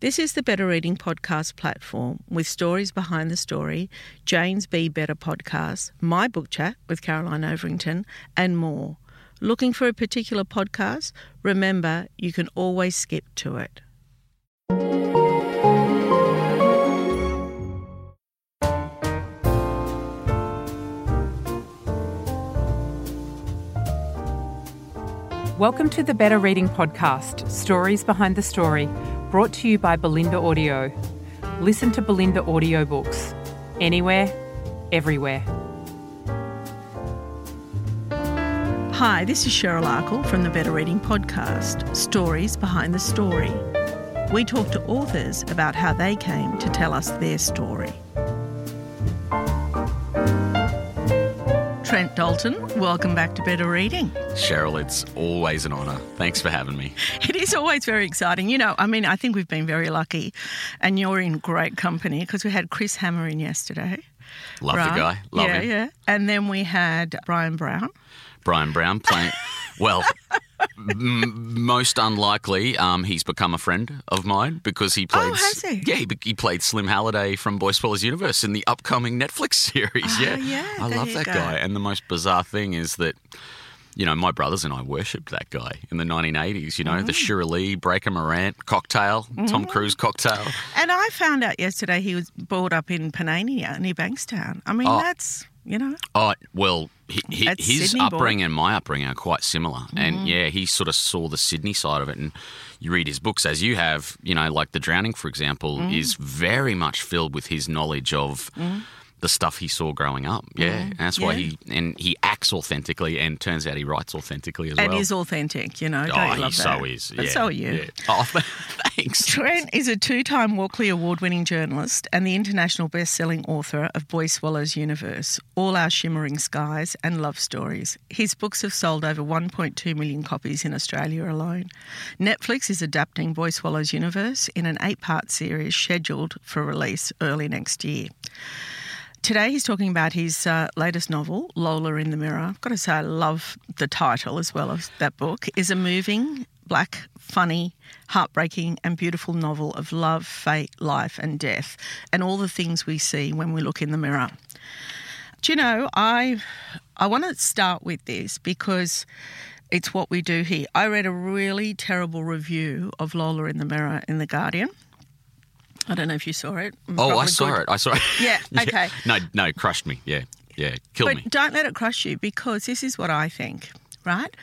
This is the Better Reading podcast platform with stories behind the story, Jane's Be Better podcast, my book chat with Caroline Overington, and more. Looking for a particular podcast? Remember, you can always skip to it. Welcome to the Better Reading podcast, Stories Behind the Story, brought to you by Belinda Audio. Listen to Belinda audiobooks anywhere, everywhere. Hi, this is Cheryl Arkle from the Better Reading podcast, Stories Behind the Story. We talk to authors about how they came to tell us their story. Trent Dalton, welcome back to Better Reading. Cheryl, it's always an honour. Thanks for having me. It is always very exciting. I think we've been very lucky and you're in great company because we had Chris Hammer in yesterday. Love the guy. Love him. Yeah. And then we had Brian Brown. Brian Brown playing, well, most unlikely, he's become a friend of mine because he played... Oh, has he? Yeah, he played Slim Halliday from Boy Swallows Universe in the upcoming Netflix series. I love that guy. And the most bizarre thing is that, my brothers and I worshipped that guy in the 1980s, the Shirley Lee, Breaker Morant, Cocktail, Tom Cruise Cocktail. And I found out yesterday he was brought up in Panania near Bankstown. That's... Oh, well, his Sydney upbringing and my upbringing are quite similar. And, he sort of saw the Sydney side of it. And you read his books, as you have, like The Drowning, for example, is very much filled with his knowledge of the stuff he saw growing up. And that's why he acts authentically and turns out he writes authentically as well. And is authentic, don't you love that? So is. But so are you. Yeah. Oh, thanks. Trent is a two-time Walkley Award-winning journalist and the international best-selling author of Boy Swallows Universe, All Our Shimmering Skies and Love Stories. His books have sold over 1.2 million copies in Australia alone. Netflix is adapting Boy Swallows Universe in an 8-part series scheduled for release early next year. Today he's talking about his latest novel, Lola in the Mirror. I've got to say I love the title as well as that book. Is a moving, black, funny, heartbreaking and beautiful novel of love, fate, life and death and all the things we see when we look in the mirror. Do you know, I want to start with this because it's what we do here. I read a really terrible review of Lola in the Mirror in The Guardian. I don't know if you saw it. I saw it. Yeah, okay. No, crushed me. Yeah, killed me. But don't let it crush you because this is what I think, right?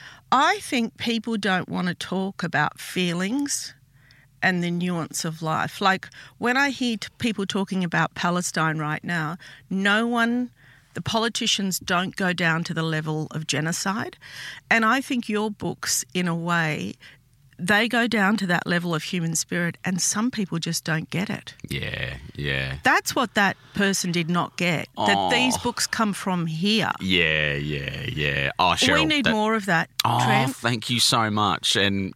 I think people don't want to talk about feelings and the nuance of life. Like when I hear people talking about Palestine right now, the politicians don't go down to the level of genocide. And I think your books, in a way, they go down to that level of human spirit and some people just don't get it. Yeah. That's what that person did not get, that these books come from here. Yeah. Oh, Cheryl. We need more of that, Oh, Trent. Thank you so much. And,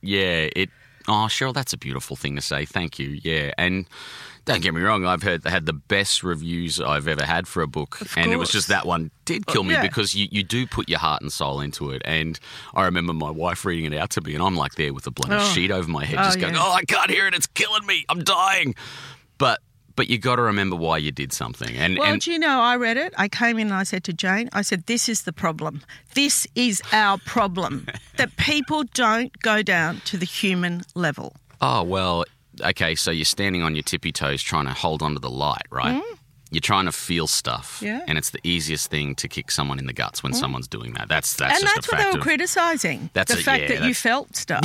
Cheryl, that's a beautiful thing to say. Thank you, and... Don't get me wrong, I've had the best reviews I've ever had for a book. And it was just that one did kill me because you do put your heart and soul into it. And I remember my wife reading it out to me and I'm like there with a bloody sheet over my head just going, I can't hear it, it's killing me, I'm dying. But you got to remember why you did something. Do you know, I read it, I came in and I said to Jane, this is the problem. This is our problem, that people don't go down to the human level. Oh, well... Okay, so you're standing on your tippy toes trying to hold onto the light, right? You're trying to feel stuff, and it's the easiest thing to kick someone in the guts when someone's doing that. That's just a fact. And that's what they were criticising, the fact that you felt stuff.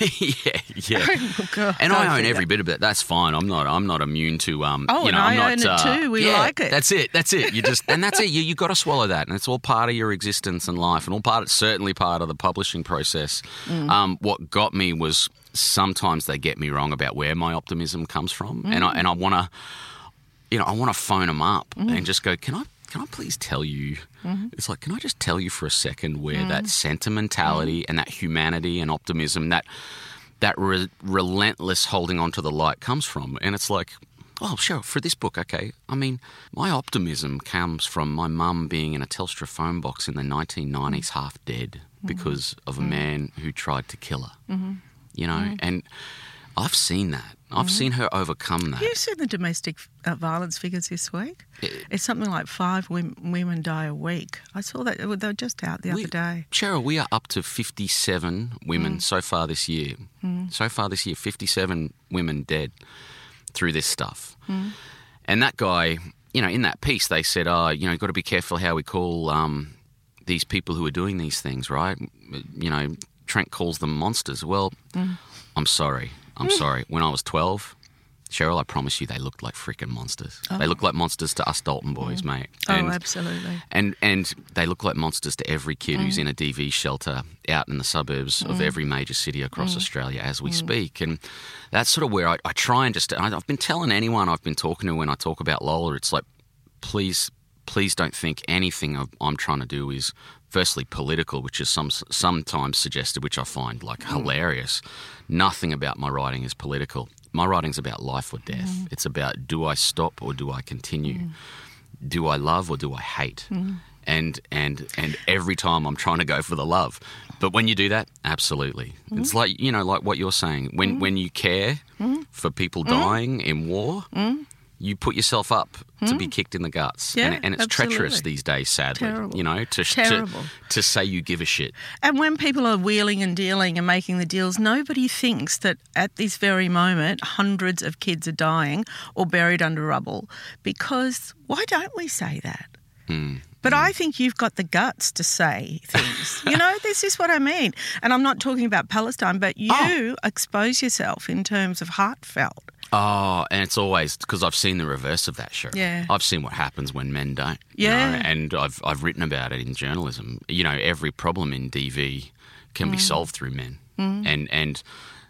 Yeah. God, and I own every bit of it. That's fine. I'm not immune to. I own it too. We like it. That's it. You just and that's it. You got to swallow that, and it's all part of your existence and life, and certainly part of the publishing process. What got me was sometimes they get me wrong about where my optimism comes from, and I want to. I want to phone them up and just go, can I please tell you? It's like, can I just tell you for a second where that sentimentality and that humanity and optimism, that relentless holding on to the light comes from? And it's like, oh, sure, for this book, okay. I mean, my optimism comes from my mum being in a Telstra phone box in the 1990s, half dead, because of a man who tried to kill her. And I've seen that. I've seen her overcome that. You've seen the domestic violence figures this week. It's something like 5 women die a week. I saw that. They were just out the other day. Cheryl, we are up to 57 women so far this year. So far this year, 57 women dead through this stuff. And that guy, in that piece, they said, you've got to be careful how we call these people who are doing these things, right? Trent calls them monsters. Well, I'm sorry. When I was 12, Cheryl, I promise you they looked like freaking monsters. Oh. They looked like monsters to us Dalton boys, mate. And, absolutely. And they look like monsters to every kid who's in a DV shelter out in the suburbs of every major city across Australia as we speak. And that's sort of where I try and I've been telling anyone I've been talking to when I talk about Lola, it's like, please don't think anything I'm trying to do is firstly political, which is sometimes suggested, which I find hilarious. Nothing about my writing is political. My writing's about life or death. It's about, do I stop or do I continue? Do I love or do I hate? And every time I'm trying to go for the love. But when you do that, absolutely. It's like, like what you're saying. When you care for people dying in war, you put yourself up to be kicked in the guts. Yeah, and it's absolutely. treacherous these days, sadly. Terrible. To say you give a shit. And when people are wheeling and dealing and making the deals, nobody thinks that at this very moment hundreds of kids are dying or buried under rubble. Because why don't we say that? But I think you've got the guts to say things. This is what I mean. And I'm not talking about Palestine, but you expose yourself in terms of heartfelt. Oh, and it's always because I've seen the reverse of that, Cheryl. Yeah. I've seen what happens when men don't. Yeah. And I've written about it in journalism. Every problem in DV can be solved through men. And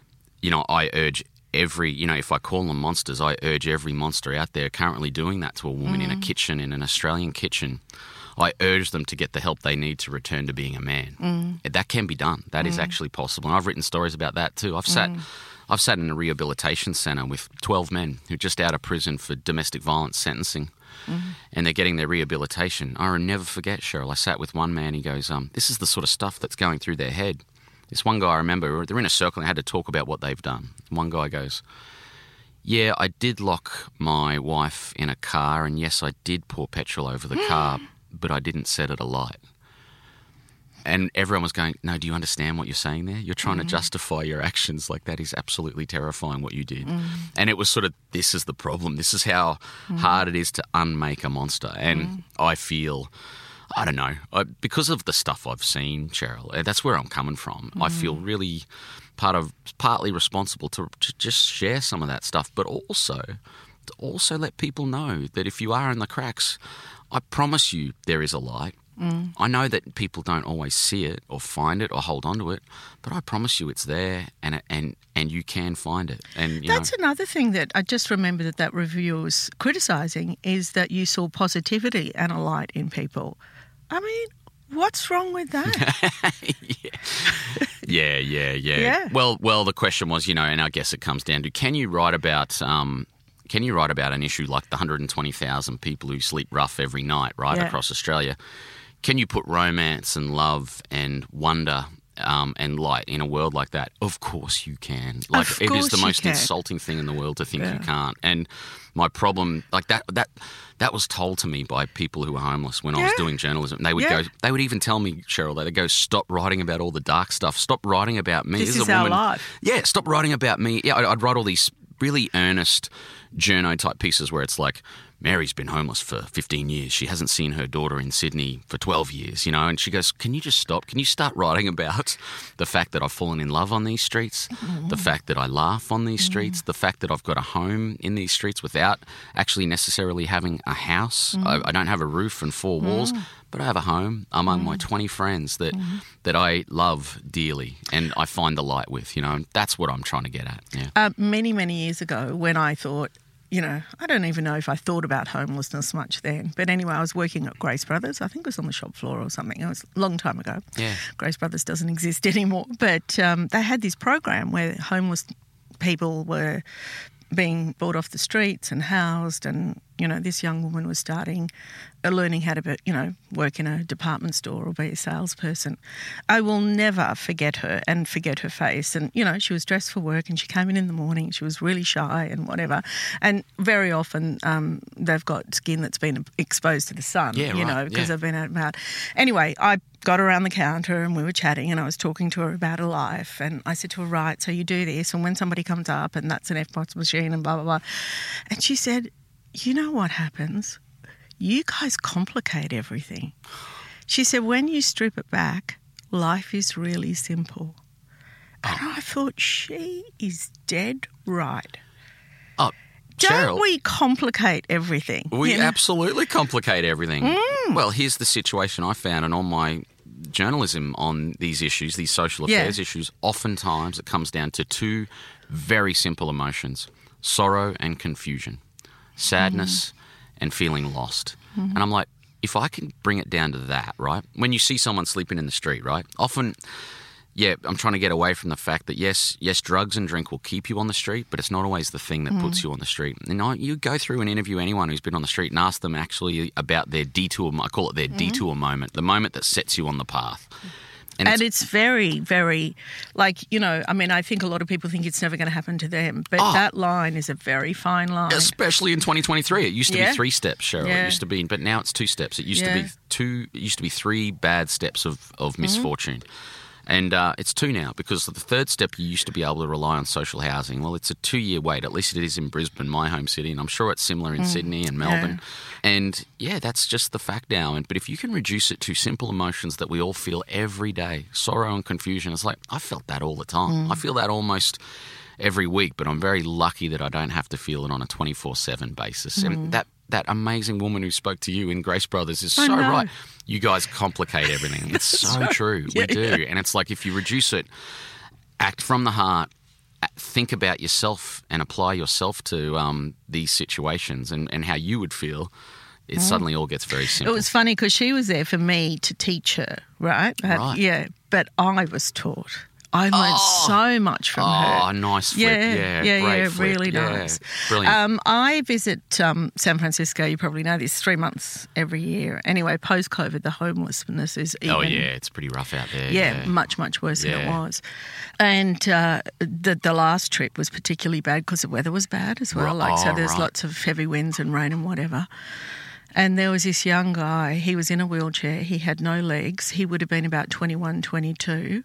I urge every, if I call them monsters, I urge every monster out there currently doing that to a woman in a kitchen, in an Australian kitchen. I urge them to get the help they need to return to being a man. That can be done. That is actually possible. And I've written stories about that too. I've sat in a rehabilitation centre with 12 men who are just out of prison for domestic violence sentencing, and they're getting their rehabilitation. I'll never forget, Cheryl, I sat with one man, he goes, this is the sort of stuff that's going through their head. This one guy, I remember, they're in a circle and they had to talk about what they've done. One guy goes, yeah, I did lock my wife in a car, and yes, I did pour petrol over the car, but I didn't set it alight. And everyone was going, no, do you understand what you're saying there? You're trying to justify your actions. Like, that is absolutely terrifying what you did. And it was sort of, this is the problem. This is how hard it is to unmake a monster. And I feel, I don't know, because of the stuff I've seen, Cheryl, that's where I'm coming from. I feel really partly responsible to just share some of that stuff, but also let people know that if you are in the cracks, I promise you there is a light. I know that people don't always see it or find it or hold on to it, but I promise you it's there, and you can find it. And that's another thing that I just remember that reviewer was criticising, is that you saw positivity and a light in people. I mean, what's wrong with that? Yeah. Well, the question was, and I guess it comes down to, can you write about an issue like the 120,000 people who sleep rough every night, right, across Australia? Can you put romance and love and wonder and light in a world like that? Of course you can. Like, it is the most insulting thing in the world to think you can't. And my problem, like that was told to me by people who were homeless when I was doing journalism. They would go, they would even tell me, Cheryl, they'd go, stop writing about all the dark stuff. Stop writing about me. This is our life. Yeah, stop writing about me. Yeah, I'd write all these really earnest journo-type pieces where it's like, Mary's been homeless for 15 years. She hasn't seen her daughter in Sydney for 12 years, and she goes, can you just stop? Can you start writing about the fact that I've fallen in love on these streets, the fact that I laugh on these streets, the fact that I've got a home in these streets without actually necessarily having a house. I don't have a roof and 4 walls, but I have a home among my 20 friends that I love dearly and I find the light with, and that's what I'm trying to get at. Yeah. Many, many years ago, when I thought, I don't even know if I thought about homelessness much then. But anyway, I was working at Grace Brothers. I think it was on the shop floor or something. It was a long time ago. Yeah. Grace Brothers doesn't exist anymore. But they had this program where homeless people were being brought off the streets and housed, and this young woman was learning how to, work in a department store or be a salesperson. I will never forget her and forget her face. And, she was dressed for work and she came in the morning. She was really shy and whatever. And very often they've got skin that's been exposed to the sun, because they've been out and about. Anyway, I got her around the counter and we were chatting and I was talking to her about her life. And I said to her, right, so you do this. And when somebody comes up and that's an EFTPOS machine and blah, blah, blah. And she said, you know what happens? You guys complicate everything. She said, when you strip it back, life is really simple. And I thought, she is dead right. Oh, Don't we complicate everything? We absolutely complicate everything. Well, here's the situation I found in all my journalism on these issues, these social affairs issues. Oftentimes it comes down to two very simple emotions, sorrow and confusion, sadness and feeling lost. And I'm like, if I can bring it down to that, right? When you see someone sleeping in the street, right? Often, I'm trying to get away from the fact that, yes, drugs and drink will keep you on the street, but it's not always the thing that puts you on the street. And you go through and interview anyone who's been on the street and ask them actually about their detour, I call it their detour moment, the moment that sets you on the path. And it's very, very, I think a lot of people think it's never going to happen to them, but that line is a very fine line. Especially in 2023. It used to be 3 steps, Cheryl. It used to be, but now it's 2 steps. It used to be 3 bad steps of misfortune. And it's 2 now, because the 3rd step you used to be able to rely on social housing. Well, it's a 2-year wait. At least it is in Brisbane, my home city, and I'm sure it's similar in Sydney and Melbourne. And that's just the fact now. But if you can reduce it to simple emotions that we all feel every day, sorrow and confusion, it's like, I felt that all the time. I feel that almost every week, but I'm very lucky that I don't have to feel it on a 24/7 basis. And that amazing woman who spoke to you in Grace Brothers is so right. You guys complicate everything. It's so true. We do. And it's like, if you reduce it, act from the heart, think about yourself and apply yourself to these situations and how you would feel, it suddenly all gets very simple. It was funny because she was there for me to teach her, right? Right. But I was taught. I learned so much from her. Oh, nice flip. Great flip. Really nice. Brilliant. I visit San Francisco, you probably know this, 3 months every year. Anyway, post-COVID, the homelessness is even... it's pretty rough out there. Yeah, much, much worse than it was. And the last trip was particularly bad because the weather was bad as well. There's lots of heavy winds and rain and whatever. And there was this young guy. He was in a wheelchair. He had no legs. He would have been about 21, 22.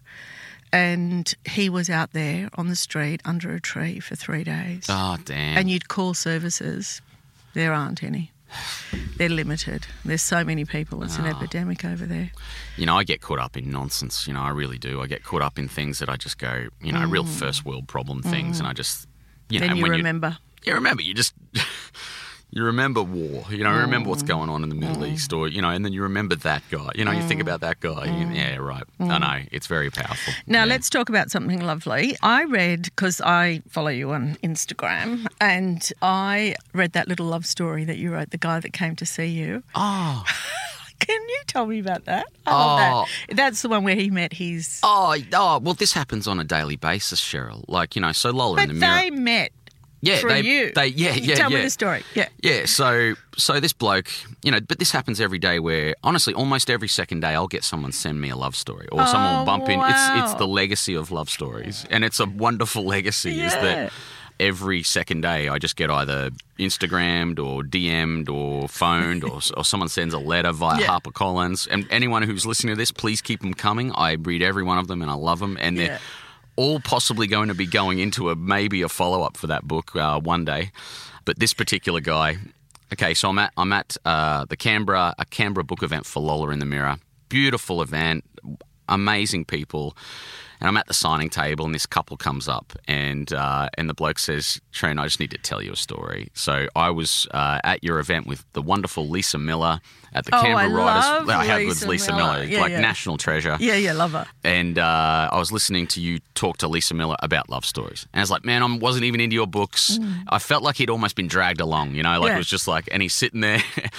And he was out there on the street under a tree for 3 days. Oh, damn. And you'd call services. There aren't any. They're limited. There's so many people. It's an epidemic over there. I get caught up in nonsense. I really do. I get caught up in things that I just go, real first world problem things. And I just, Then you remember. You remember. You just... You remember war, you remember what's going on in the Middle East, or, and then you remember that guy. You think about that guy. Yeah, right. I know. It's very powerful. Now, let's talk about something lovely. I read, because I follow you on Instagram, and I read that little love story that you wrote, the guy that came to see you. Oh. Can you tell me about that? I love that. That's the one where he met his... well, this happens on a daily basis, Cheryl. So Lola in the Mirror... But they met. Yeah, Tell me the story. Yeah. So this bloke, but this happens every day. Where honestly, almost every second day, I'll get someone send me a love story, or someone will bump in. It's the legacy of love stories, and it's a wonderful legacy. Yeah. Is that every second day I just get either Instagrammed or DM'd or phoned, or someone sends a letter via HarperCollins. And anyone who's listening to this, please keep them coming. I read every one of them, and I love them, and they're all possibly going to be going into maybe a follow-up for that book one day. But this particular guy, okay, so I'm at a Canberra book event for Lola in the Mirror. Beautiful event, amazing people. And I'm at the signing table, and this couple comes up, and the bloke says, "Tran, I just need to tell you a story." So I was at your event with the wonderful Lisa Miller at the Canberra Writers. I had with Lisa Miller, national treasure. Yeah, love her. And I was listening to you talk to Lisa Miller about love stories, and I was like, "Man, I wasn't even into your books." I felt like he'd almost been dragged along, It was just like, and he's sitting there.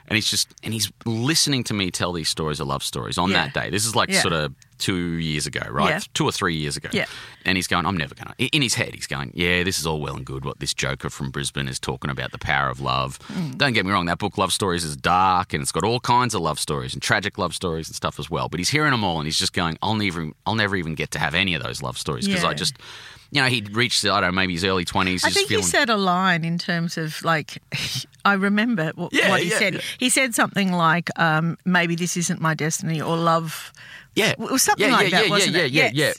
And he's listening to me tell these stories of love stories on that day. This is like sort of 2 years ago, right? Yeah. 2 or 3 years ago. Yeah. And he's going, I'm never going to. In his head, he's going, yeah, this is all well and good what this joker from Brisbane is talking about, the power of love. Don't get me wrong, that book, Love Stories, is dark and it's got all kinds of love stories and tragic love stories and stuff as well. But he's hearing them all and he's just going, I'll never even get to have any of those love stories because I just... he'd reached, I don't know, maybe his early 20s. I think he said a line in terms of, like, I remember what he said. Yeah. He said something like, maybe this isn't my destiny, or love. Yeah. It was something like that, wasn't it?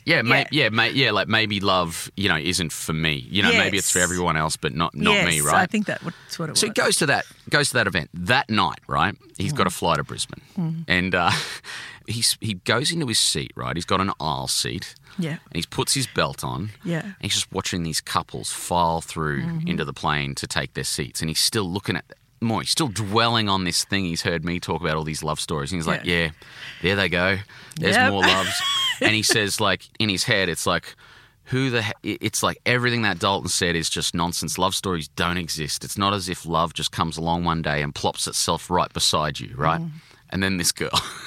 Like maybe love, isn't for me. Maybe it's for everyone else, but not me, right? I think that's what it was. So he goes to that event that night, right? He's got to fly to Brisbane, and he goes into his seat, right? He's got an aisle seat. Yeah. And he puts his belt on. Yeah. And he's just watching these couples file through into the plane to take their seats. And he's still looking at more. He's still dwelling on this thing he's heard me talk about, all these love stories. And he's like, there they go. There's more loves. And he says, like, in his head, it's like, it's like everything that Dalton said is just nonsense. Love stories don't exist. It's not as if love just comes along one day and plops itself right beside you, right? And then this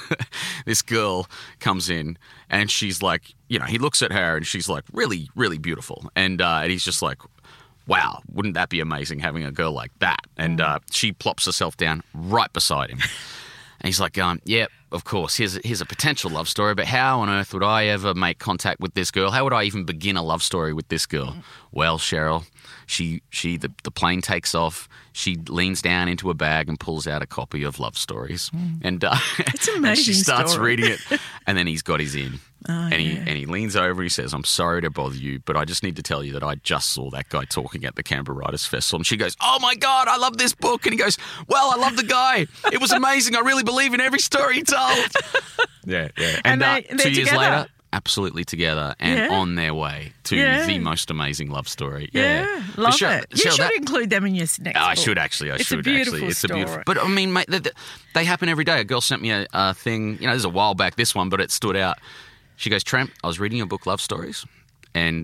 girl comes in and she's like, he looks at her and she's like really, really beautiful. And he's just like, wow, wouldn't that be amazing having a girl like that? And she plops herself down right beside him. And he's like, of course, here's a potential love story, but how on earth would I ever make contact with this girl? How would I even begin a love story with this girl? Well, Cheryl, the plane takes off. She leans down into a bag and pulls out a copy of Love Stories. And, it's an amazing and she starts story. reading it. And then he's got his in. He leans over and he says, I'm sorry to bother you, but I just need to tell you that I just saw that guy talking at the Canberra Writers Festival. And she goes, oh my God, I love this book. And he goes, well, I love the guy. It was amazing. I really believe in every story he told. Yeah. And they're 2 years together. later, absolutely together and on their way to the most amazing love story. Yeah, love Cheryl, it. You should include them in your next book. I should actually. It's a beautiful story. But I mean, mate, they happen every day. A girl sent me a thing. This is a while back. This one, but it stood out. She goes, Trent, I was reading your book, Love Stories, and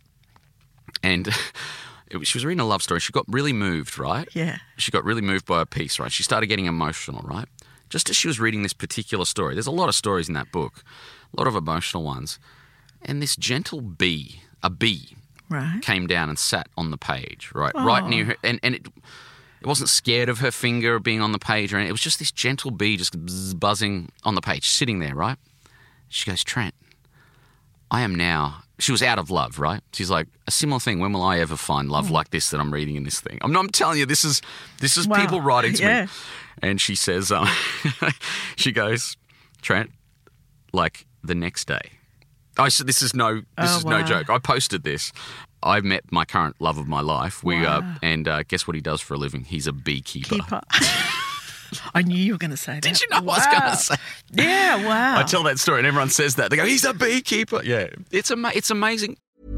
she was reading a love story. She got really moved, right? Yeah. She got really moved by a piece, right? She started getting emotional, right? Just as she was reading this particular story. There's a lot of stories in that book, a lot of emotional ones. And this gentle bee, a bee, came down and sat on the page, right near her. And it wasn't scared of her finger being on the page or anything. It was just this gentle bee just buzzing on the page, sitting there, right? She goes, Trent, I am now... She was out of love, right? She's like, a similar thing. When will I ever find love like this that I'm reading in this thing? I'm telling you, this is people writing to me. And she says, she goes, Trent, like the next day. I said, this is no joke. I posted this. I met my current love of my life. And guess what he does for a living? He's a beekeeper. I knew you were going to say that. Did you know what I was going to say? Yeah, wow. I tell that story and everyone says that. They go, he's a beekeeper. Yeah, it's amazing.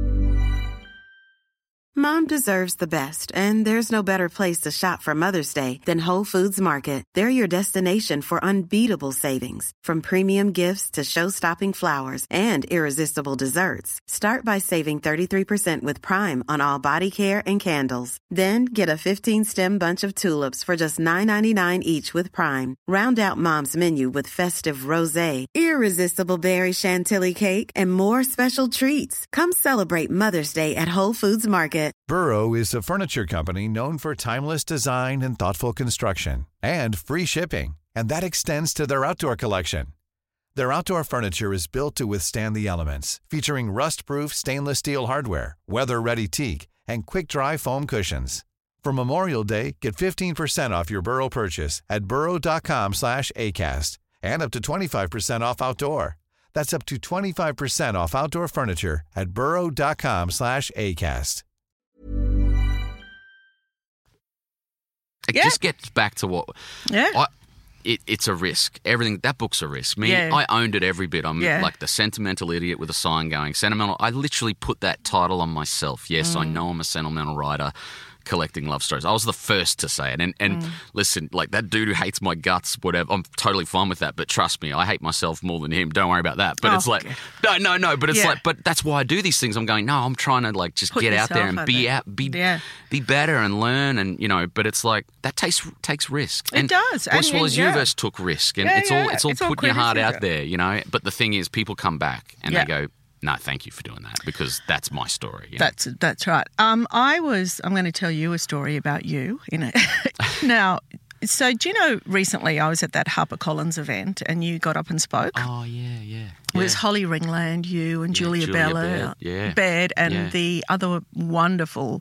Mom deserves the best, and there's no better place to shop for Mother's Day than Whole Foods Market. They're your destination for unbeatable savings, from premium gifts to show-stopping flowers and irresistible desserts. Start by saving 33% with Prime on all body care and candles. Then get a 15-stem bunch of tulips for just $9.99 each with Prime. Round out Mom's menu with festive rosé, irresistible berry chantilly cake, and more special treats. Come celebrate Mother's Day at Whole Foods Market. Burrow is a furniture company known for timeless design and thoughtful construction, and free shipping, and that extends to their outdoor collection. Their outdoor furniture is built to withstand the elements, featuring rust-proof stainless steel hardware, weather-ready teak, and quick-dry foam cushions. For Memorial Day, get 15% off your Burrow purchase at burrow.com/ACAST, and up to 25% off outdoor. That's up to 25% off outdoor furniture at burrow.com/ACAST. It just gets back to what... Yeah. It's a risk. Everything, that book's a risk. I owned it every bit. I'm like the sentimental idiot with a sign going, sentimental. I literally put that title on myself. Yes, I know I'm a sentimental writer. collecting love stories. I was the first to say it. And listen, like that dude who hates my guts, whatever, I'm totally fine with that. But trust me, I hate myself more than him. Don't worry about that. But it's like, no. But it's like, but that's why I do these things. I'm going, no, I'm trying to like just get out there and be better and learn. And, you know, but it's like, that takes risk. It does. Boy Swallows Universe took risk. And it's all putting your heart out there, you know. But the thing is, people come back and they go, no, thank you for doing that, because that's my story. You know? That's right. I'm going to tell you a story about you. Now, so do you know, recently I was at that HarperCollins event and you got up and spoke. Oh, yeah. It was Holly Ringland, you and Julia Baird and the other wonderful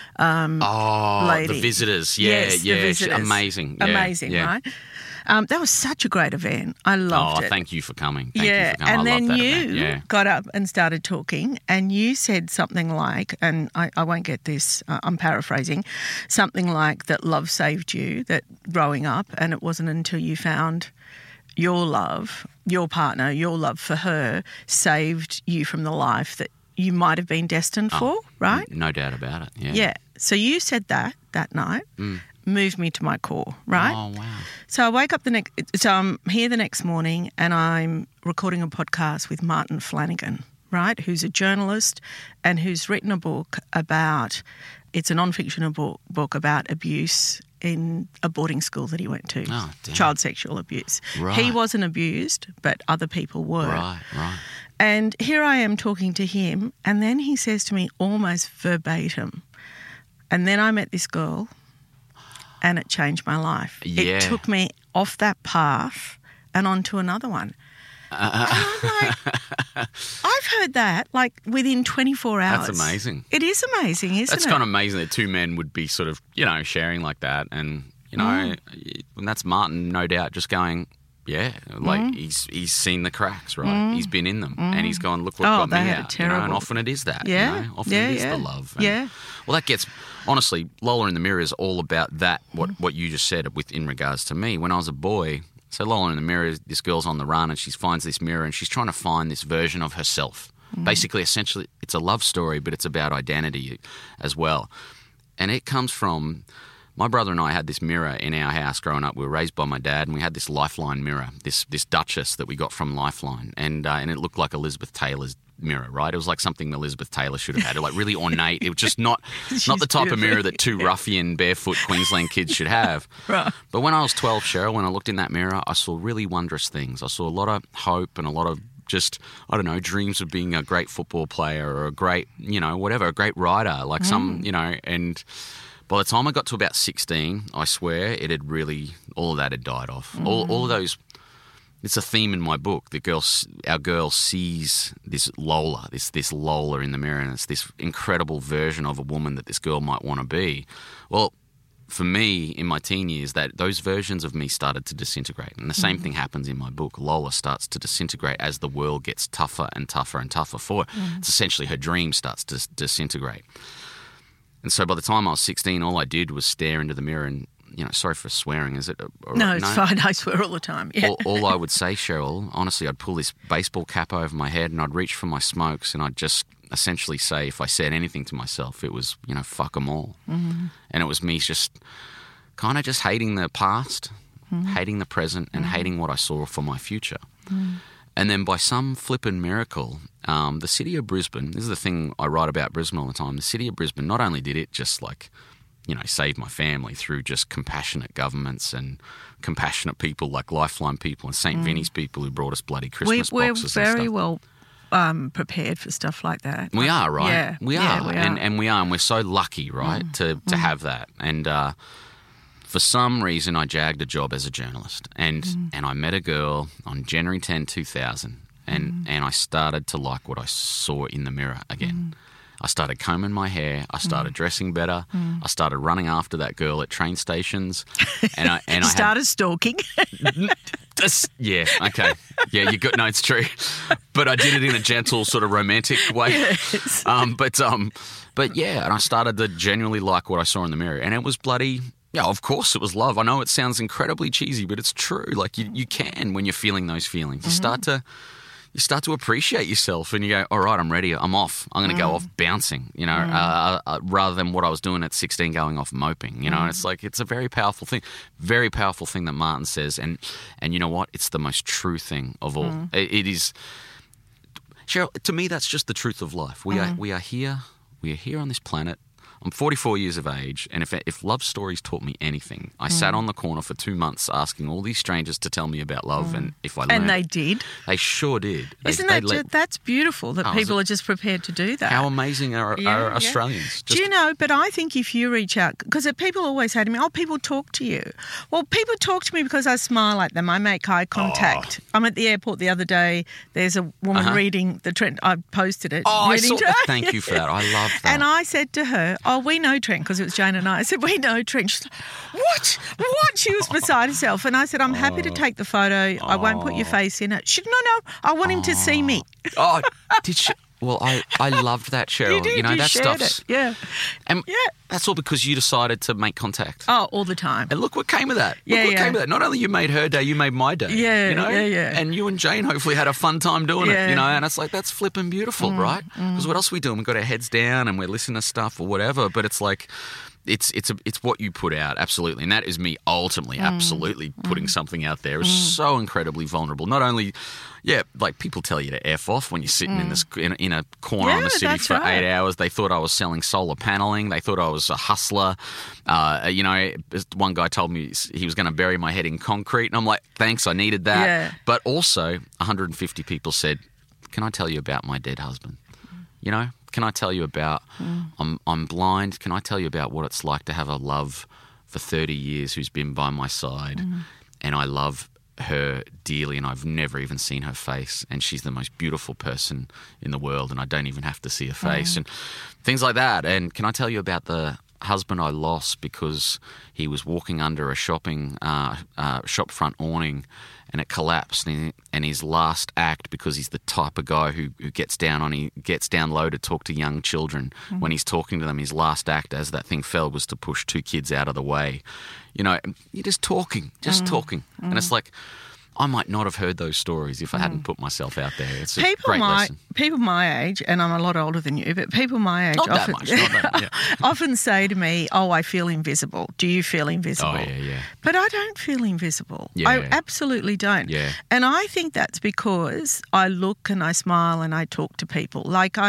lady. The visitors. The visitors. Amazing. Amazing, right? That was such a great event. I loved it. Oh, thank you for coming. Thank you for coming. And I then love that you event. got up and started talking and you said something like, and I won't get this, I'm paraphrasing, something like that love saved you, that growing up, and it wasn't until you found your love, your partner, your love for her saved you from the life that you might have been destined for, right? No doubt about it, Yeah. So you said that night. Moved me to my core, right? Oh, wow. So I wake up so I'm here the next morning and I'm recording a podcast with Martin Flanagan, right, who's a journalist and who's written a book about, it's a non-fiction book about abuse in a boarding school that he went to, child sexual abuse. Right. He wasn't abused, but other people were. Right. And here I am talking to him, and then he says to me almost verbatim, and then I met this girl, and it changed my life. Yeah. It took me off that path and onto another one. And I'm like, I've heard that like within 24 hours. That's amazing. It is amazing, isn't it? That's kind of amazing that two men would be sort of, you know, sharing like that. And, you know, and that's Martin, no doubt, just going, he's seen the cracks, right? He's been in them and he's gone, look what got me out. You know, and often it is that. Yeah. You know? Often it is the love. And, well, that gets, honestly, Lola in the Mirror is all about that, what you just said in regards to me. When I was a boy, so Lola in the Mirror, this girl's on the run and she finds this mirror and she's trying to find this version of herself. Basically, essentially, it's a love story, but it's about identity as well. And it comes from... My brother and I had this mirror in our house growing up. We were raised by my dad, and we had this Lifeline mirror, this Duchess that we got from Lifeline, and it looked like Elizabeth Taylor's mirror, right? It was like something Elizabeth Taylor should have had, like really ornate. It was just not the type of mirror that two ruffian, barefoot Queensland kids should have. Right. But when I was 12, Cheryl, when I looked in that mirror, I saw really wondrous things. I saw a lot of hope and a lot of just, I don't know, dreams of being a great football player or a great, you know, whatever, a great writer, like some, you know, and... By the time I got to about 16, I swear, it had really, all of that had died off. All of those, it's a theme in my book. Our girl sees this Lola, this Lola in the mirror, and it's this incredible version of a woman that this girl might want to be. Well, for me, in my teen years, that those versions of me started to disintegrate. And the same thing happens in my book. Lola starts to disintegrate as the world gets tougher and tougher and tougher for her. It's essentially her dream starts to disintegrate. And so by the time I was 16, all I did was stare into the mirror and, you know, sorry for swearing, is it? No, it's fine. I swear all the time. Yeah. All I would say, Cheryl, honestly, I'd pull this baseball cap over my head and I'd reach for my smokes and I'd just essentially say, if I said anything to myself, it was, you know, fuck them all. And it was me just kind of just hating the past, hating the present and hating what I saw for my future. And then by some flippin' miracle, the city of Brisbane, this is the thing I write about Brisbane all the time, the city of Brisbane, not only did it just like, you know, save my family through just compassionate governments and compassionate people like Lifeline people and St. Vinny's people who brought us bloody Christmas boxes and stuff. We're very well prepared for stuff like that. We are, right? Yeah. We are. And we are, and we're so lucky, right, to have that. And for some reason, I jagged a job as a journalist, and I met a girl on January 10, 2000, and I started to like what I saw in the mirror again. I started combing my hair. I started dressing better. I started running after that girl at train stations, and I started stalking. Yeah, okay, yeah, you got no, it's true, but I did it in a gentle, sort of romantic way. Yes. But yeah, and I started to genuinely like what I saw in the mirror, and it was bloody. Yeah, of course it was love. I know it sounds incredibly cheesy, but it's true. Like you can when you're feeling those feelings. You you start to appreciate yourself and you go, all right, I'm ready. I'm off. I'm going to go off bouncing, rather than what I was doing at 16 going off moping, and it's like, it's a very powerful thing that Martin says. And you know what? It's the most true thing of all. It is, Cheryl, to me, that's just the truth of life. We are here on this planet. I'm 44 years of age, and if love stories taught me anything, I sat on the corner for 2 months asking all these strangers to tell me about love, and if I learned... And they did? They sure did. That's beautiful that people are just prepared to do that. How amazing are Australians? Do you know, but I think if you reach out, because people always say to me, people talk to you. Well, people talk to me because I smile at them. I make eye contact. I'm at the airport the other day. There's a woman reading the Trent. I posted it. Oh, I saw that. Thank you for that. I love that. And I said to her, we know Trent, because it was Jane and I. I said, we know Trent. She's like, what? She was beside herself. And I said, I'm happy to take the photo. I won't put your face in it. She said, no, I want him to see me. Oh, did she? Well, I loved that, Cheryl. You did, that stuff's... It. Yeah. And that's all because you decided to make contact. Oh, all the time. And look what came of that. Came of that. Not only you made her day, you made my day. Yeah. And you and Jane hopefully had a fun time doing it, and it's like, that's flipping beautiful, right? Because what else are we doing? We've got our heads down and we're listening to stuff or whatever, but it's like... It's what you put out, absolutely. And that is me ultimately, absolutely putting something out there. It's so incredibly vulnerable. Not only, like people tell you to F off when you're sitting in a corner on the city for 8 hours. They thought I was selling solar paneling. They thought I was a hustler. One guy told me he was going to bury my head in concrete. And I'm like, thanks, I needed that. Yeah. But also 150 people said, can I tell you about my dead husband? Can I tell you about, I'm blind, can I tell you about what it's like to have a love for 30 years who's been by my side, and I love her dearly and I've never even seen her face, and she's the most beautiful person in the world and I don't even have to see her face, and things like that. And can I tell you about the husband I lost because he was walking under a shopfront awning and it collapsed, and his last act, because he's the type of guy who gets down low to talk to young children, when he's talking to them, his last act as that thing fell was to push 2 kids out of the way. You're just talking. And it's like, I might not have heard those stories if I hadn't put myself out there. It's a great lesson. People my age, and I'm a lot older than you, but people my age often say to me, I feel invisible. Do you feel invisible? Oh, yeah. But I don't feel invisible. Yeah. I absolutely don't. Yeah. And I think that's because I look and I smile and I talk to people. Like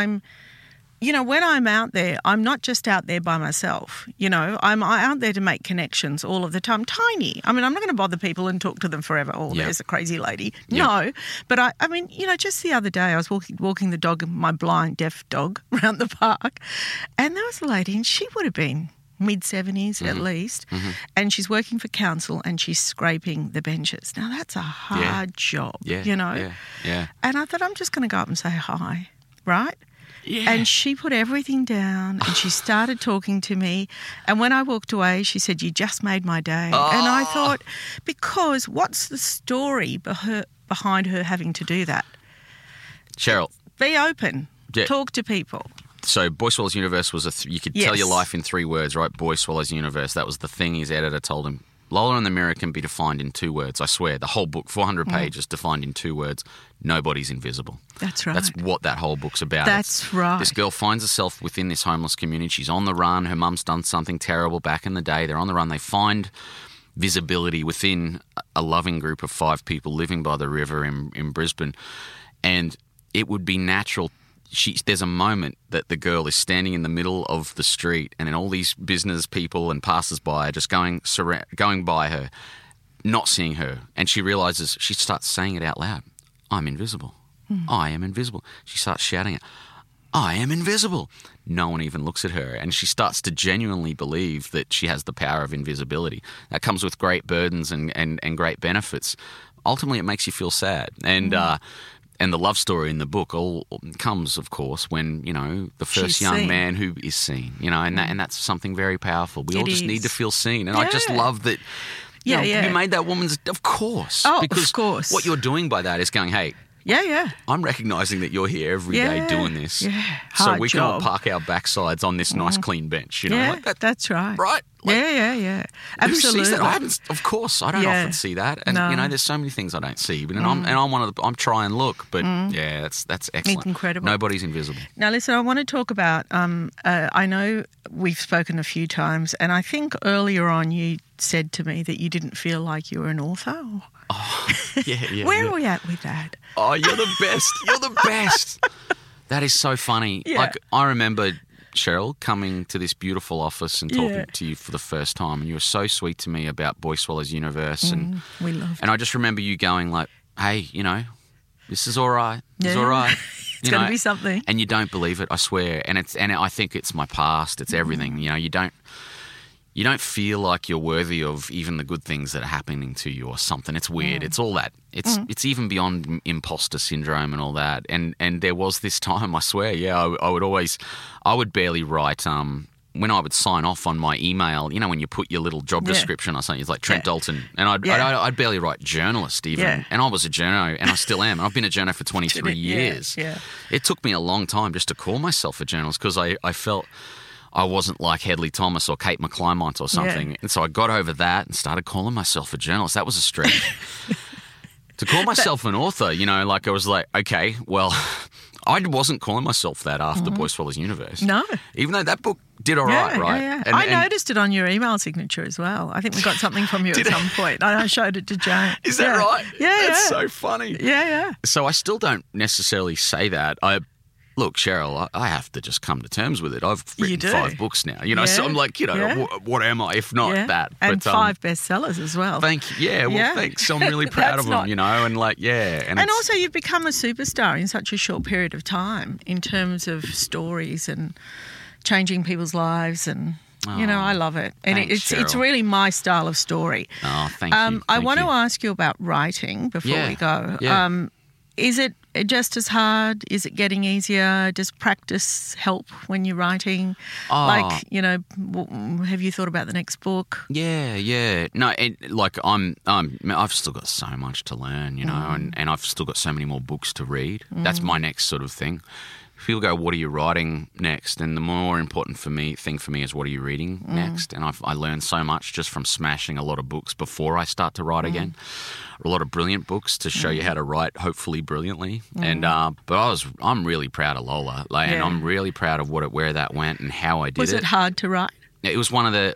when I'm out there, I'm not just out there by myself. I'm out there to make connections all of the time. Tiny. I mean, I'm not going to bother people and talk to them forever. There's a crazy lady. Yeah. No. But I mean, just the other day I was walking the dog, my blind, deaf dog, around the park, and there was a lady, and she would have been mid-70s at least, and she's working for council and she's scraping the benches. Now, that's a hard job, Yeah. And I thought, I'm just going to go up and say hi, right? Yeah. And she put everything down and she started talking to me. And when I walked away, she said, you just made my day. And I thought, because what's the story behind her having to do that? Cheryl. Be open. Yeah. Talk to people. So Boy Swallows Universe was you could tell your life in 3 words, right? Boy Swallows Universe. That was the thing his editor told him. Lola and the Mirror can be defined in 2 words. I swear, the whole book, 400 pages, defined in 2 words. Nobody's invisible. That's right. That's what that whole book's about. That's right. This girl finds herself within this homeless community. She's on the run. Her mum's done something terrible back in the day. They're on the run. They find visibility within a loving group of 5 people living by the river in Brisbane. And it would be natural. There's a moment that the girl is standing in the middle of the street, and then all these business people and passers-by are just going by her, not seeing her. And she realises, she starts saying it out loud. I'm invisible. I am invisible. She starts shouting it. I am invisible. No one even looks at her. And she starts to genuinely believe that she has the power of invisibility. That comes with great burdens and great benefits. Ultimately, it makes you feel sad. And the love story in the book all comes, of course, when, the first young man who is seen, and that's something very powerful. We all just need to feel seen. And I just love that, you made that woman's, of course. Oh, because of course. what you're doing by that is going, hey, Yeah. I'm recognising that you're here every day doing this. Yeah. So Hard we can job. all park our backsides on this nice clean bench, you know. Yeah, like that, that's right. right? Like, Yeah. who sees Absolutely. that? I haven't, of course, I don't Yeah. often see that. And, No. you know, there's so many things I don't see. But, I'm try and look. But, yeah, that's excellent. It's incredible. Nobody's invisible. Now, listen, I want to talk about, I know we've spoken a few times, and I think earlier on you said to me that you didn't feel like you were an author. Yeah. Where are we at with that? Oh, you're the best. You're the best. That is so funny. Yeah. Like, I remember, Cheryl, coming to this beautiful office and talking Yeah. to you for the first time, and you were so sweet to me about Boy Swallows Universe. And We love I just remember you going like, hey, you know, this is all right. It's all right. It's going to be something. And you don't believe it, I swear. And I think it's my past. It's everything. You know, you don't feel like you're worthy of even the good things that are happening to you or something. It's weird. It's all that. It's even beyond imposter syndrome and all that. And there was this time, I swear, I would barely write when I would sign off on my email, you know, when you put your little job description or something, it's like Trent Dalton. And I'd barely write journalist even. Yeah. And I was a journo, and I still am. And I've been a journo for 23 years. Yeah. It took me a long time just to call myself a journalist because I felt I wasn't like Hedley Thomas or Kate McClymont or something. Yeah. And so I got over that and started calling myself a journalist. That was a stretch. To call myself an author, you know, like I was like, okay, well, I wasn't calling myself that after Boy Swallows Universe. No. Even though that book did all right, right? Yeah. And- I and- noticed it on your email signature as well. I think we got something from you at some point. I showed it to Jane. Is that right? Yeah. That's so funny. Yeah. So I still don't necessarily say that. Look, Cheryl, I have to just come to terms with it. I've written 5 books now, you know, so I'm like, you know, what am I if not that? And But, 5 bestsellers as well. Thank you. Yeah, well, Yeah. thanks. I'm really proud That's of them, not- you know, and like, yeah. And it's- also, you've become a superstar in such a short period of time in terms of stories and changing people's lives. And, you know, I love it. And thanks, it's Cheryl. really my style of story. Oh, thank you. I Thank want you. to ask you about writing before Yeah. we go. Yeah. Is it just as hard? Is it getting easier? Does practice help when you're writing? Oh. Like, you know, have you thought about the next book? Yeah. No, I've still got so much to learn, you know, and I've still got so many more books to read. That's my next sort of thing. People go, what are you writing next? And the more important thing for me is what are you reading next? And I learned so much just from smashing a lot of books before I start to write again. A lot of brilliant books to show you how to write, hopefully brilliantly. And but I'm really proud of Lola, and I'm really proud of where that went and how I did Was it hard to write? It was one of the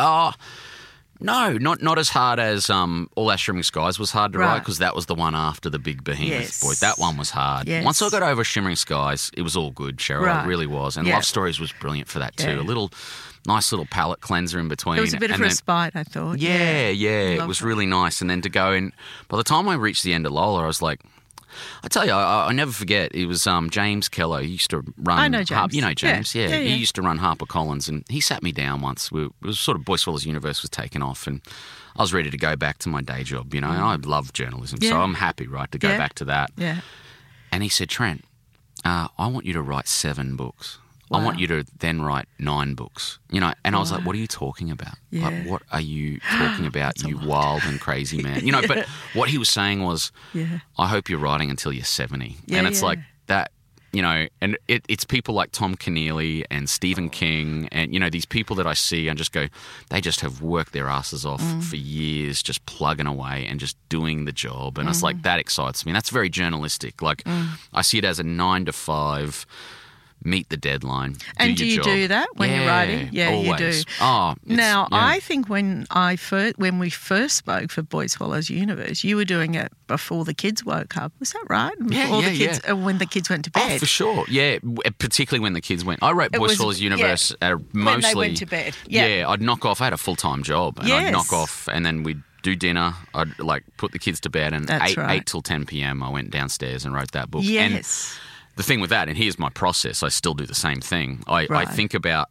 no, not as hard as All Our Shimmering Skies was hard to write because that was the one after the big behemoth. Yes. Boy, that one was hard. Yes. Once I got over Shimmering Skies, it was all good, Cheryl. Right. It really was. And Yeah. Love Stories was brilliant for that too. Yeah. Nice little palate cleanser in between. It was a bit of And then- respite, I thought. Yeah, it Love was that. really nice. And then to go in, by the time I reached the end of Lola, I was like, I tell you, I never forget. It was James Keller. He used to run. I know James. You know James, Yeah. He used to run HarperCollins, and he sat me down once. It was sort of Boy Swallows Universe was taken off, and I was ready to go back to my day job. You know, and I love journalism, so Yeah. I'm happy, right, to go Yeah. back to that. Yeah. And he said, Trent, I want you to write 7 books. I Wow. want you to then write 9 books. You know, and I was like, what are you talking about? Yeah. Like, what are you talking about, you wild and crazy man? You know, but what he was saying was, Yeah. I hope you're writing until you're 70. Yeah, and it's yeah. like that, you know, and it's people like Tom Keneally and Stephen King and, you know, these people that I see and just go, they just have worked their asses off for years, just plugging away and just doing the job. And it's like, that excites me. And that's very journalistic. Like, I see it as a 9 to 5, meet the deadline. And do your you job. do that when you're writing? Yeah, always. you do. Oh, Now, yeah. I think when we first spoke for Boy Swallows Universe, you were doing it before the kids woke up. Was that right? Before the kids, when the kids went to bed. Oh, for sure. Yeah, particularly when the kids went. I wrote Boy was- Swallows Universe mostly. When they went to bed. Yeah. I'd knock off. I had a full-time job. And Yes. I'd knock off and then we'd do dinner. I'd like put the kids to bed and That's 8 right. till 10 p.m. I went downstairs and wrote that book. Yes. And the thing with that, and here's my process, I still do the same thing. I Right. think about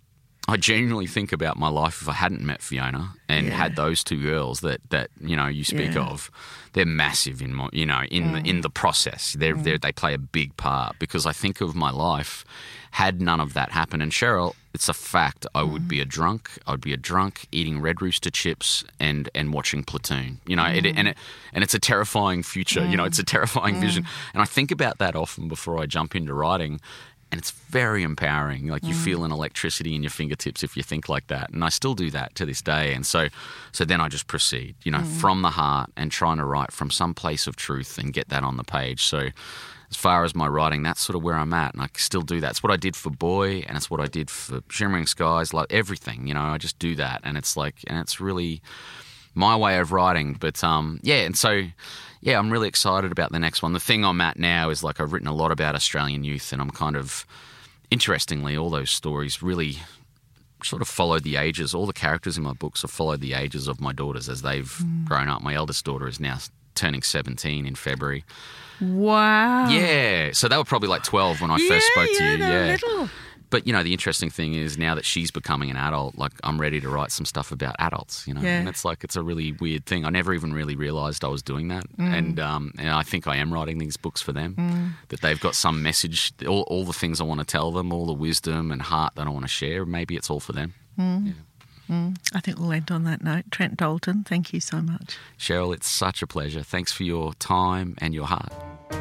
I genuinely think about my life if I hadn't met Fiona and had those two girls that you speak of. They're massive in my, in the process. They play a big part, because I think of my life had none of that happened. And Cheryl, it's a fact, I would be a drunk. I'd be a drunk eating Red Rooster chips and watching Platoon. And it's a terrifying future. It's a terrifying vision. And I think about that often before I jump into writing. And it's very empowering. Like, you feel an electricity in your fingertips if you think like that. And I still do that to this day. And so then I just proceed, from the heart, and trying to write from some place of truth and get that on the page. So as far as my writing, that's sort of where I'm at. And I still do that. It's what I did for Boy, and it's what I did for Shimmering Skies, like everything, I just do that. And it's really my way of writing. But and so... yeah, I'm really excited about the next one. The thing I'm at now is, I've written a lot about Australian youth, and I'm kind of, interestingly, all those stories really sort of follow the ages. All the characters in my books have followed the ages of my daughters as they've grown up. My eldest daughter is now turning 17 in February. Wow. Yeah. So they were probably 12 when I first spoke to you. They're little. But, the interesting thing is, now that she's becoming an adult, I'm ready to write some stuff about adults, And it's a really weird thing. I never even really realised I was doing that. And I think I am writing these books for them, that they've got some message, all the things I want to tell them, all the wisdom and heart that I want to share. Maybe it's all for them. I think we'll end on that note. Trent Dalton, thank you so much. Cheryl, it's such a pleasure. Thanks for your time and your heart.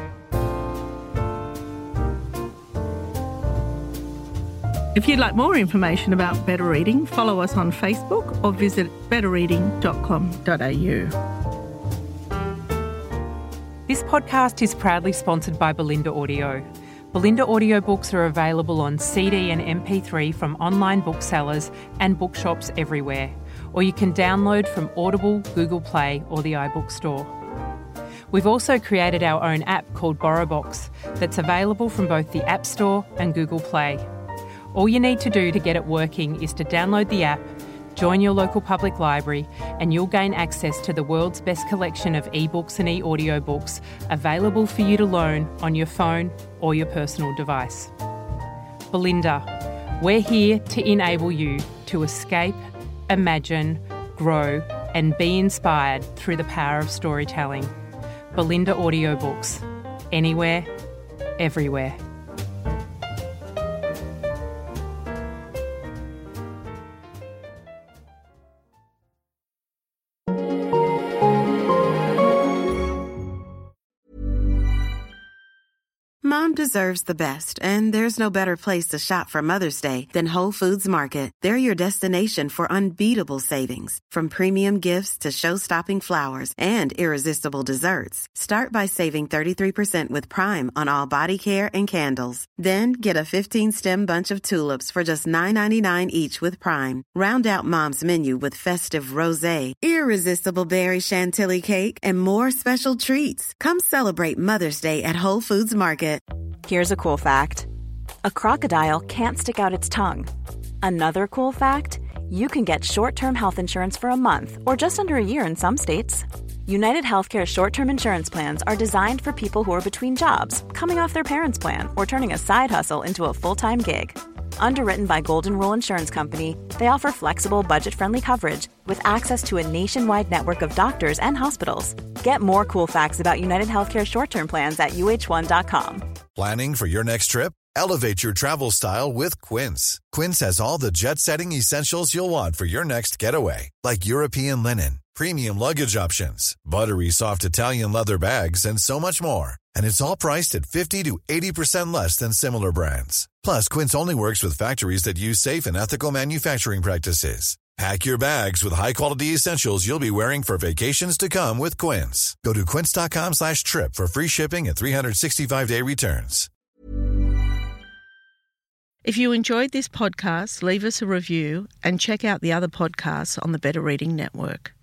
If you'd like more information about Better Reading, follow us on Facebook or visit betterreading.com.au. This podcast is proudly sponsored by Belinda Audio. Belinda audiobooks are available on CD and MP3 from online booksellers and bookshops everywhere, or you can download from Audible, Google Play or the iBook Store. We've also created our own app called BorrowBox that's available from both the App Store and Google Play. All you need to do to get it working is to download the app, join your local public library, and you'll gain access to the world's best collection of ebooks and e-audiobooks available for you to loan on your phone or your personal device. Belinda, we're here to enable you to escape, imagine, grow, and be inspired through the power of storytelling. Belinda Audiobooks. Anywhere, everywhere. Mom deserves the best, and there's no better place to shop for Mother's Day than Whole Foods Market. They're your destination for unbeatable savings, from premium gifts to show-stopping flowers and irresistible desserts. Start by saving 33% with Prime on all body care and candles. Then get a 15-stem bunch of tulips for just $9.99 each with Prime. Round out Mom's menu with festive rosé, irresistible berry chantilly cake, and more special treats. Come celebrate Mother's Day at Whole Foods Market. Here's a cool fact. A crocodile can't stick out its tongue. Another cool fact, you can get short-term health insurance for a month or just under a year in some states. United Healthcare short-term insurance plans are designed for people who are between jobs, coming off their parents' plan, or turning a side hustle into a full-time gig. Underwritten by Golden Rule Insurance Company, they offer flexible, budget-friendly coverage with access to a nationwide network of doctors and hospitals. Get more cool facts about United Healthcare short-term plans at uh1.com. Planning for your next trip? Elevate your travel style with Quince. Quince has all the jet-setting essentials you'll want for your next getaway, like European linen, premium luggage options, buttery soft Italian leather bags, and so much more. And it's all priced at 50 to 80% less than similar brands. Plus, Quince only works with factories that use safe and ethical manufacturing practices. Pack your bags with high-quality essentials you'll be wearing for vacations to come with Quince. Go to quince.com/trip for free shipping and 365-day returns. If you enjoyed this podcast, leave us a review and check out the other podcasts on the Better Reading Network.